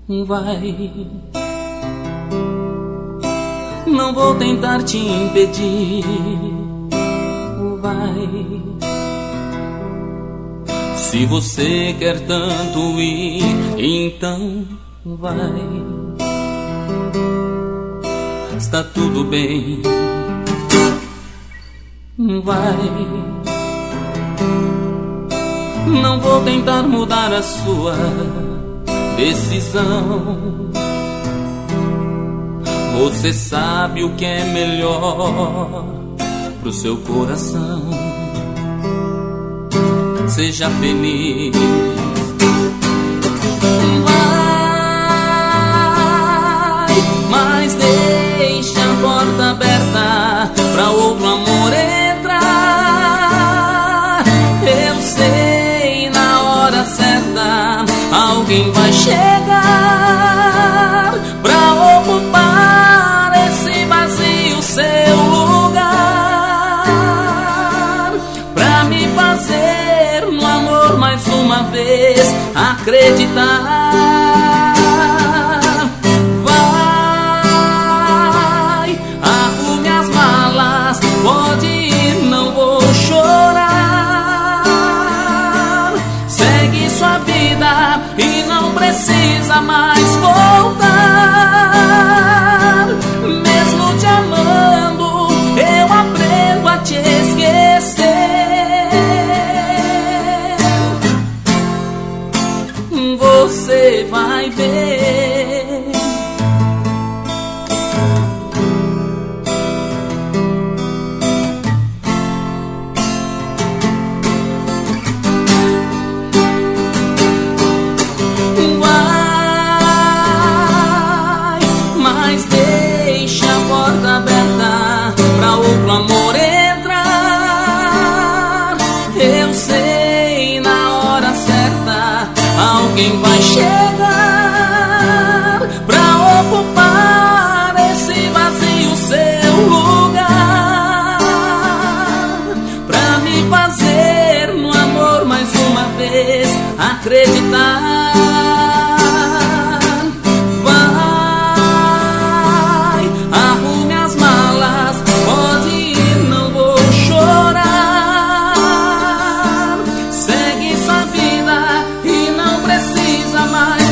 vai. Não vou tentar te impedir, vai. Se você quer tanto ir, então vai. Está tudo bem, vai. Não vou tentar mudar a sua decisão. Você sabe o que é melhor pro seu coração. Seja feliz, vai, mas deixa a porta aberta pra outro amor entrar. Eu sei, na hora certa alguém vai chegar pra ocupar esse vazio, seu lugar, pra me fazer no amor mais uma vez acreditar. Vai, arrume as malas, pode ir, não vou chorar. Segue sua vida e não precisa mais voltar. Mesmo te amando, eu aprendo a te esquecer. Você vai ver. Vai, mas deixa a porta aberta pra outro amor entrar. Eu sei, na hora certa alguém vai chegar pra ocupar esse vazio, seu lugar, pra me fazer no amor mais uma vez acreditar. Vai, arrume as malas, pode ir, não vou chorar. Segue sua vida e não precisa mais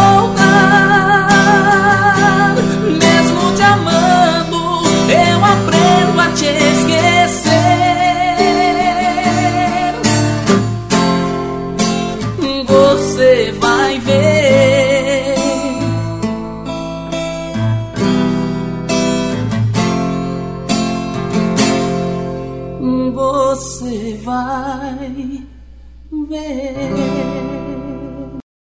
voltar. Mesmo te amando, eu aprendo a te esquecer. Você vai ver. Você vai ver.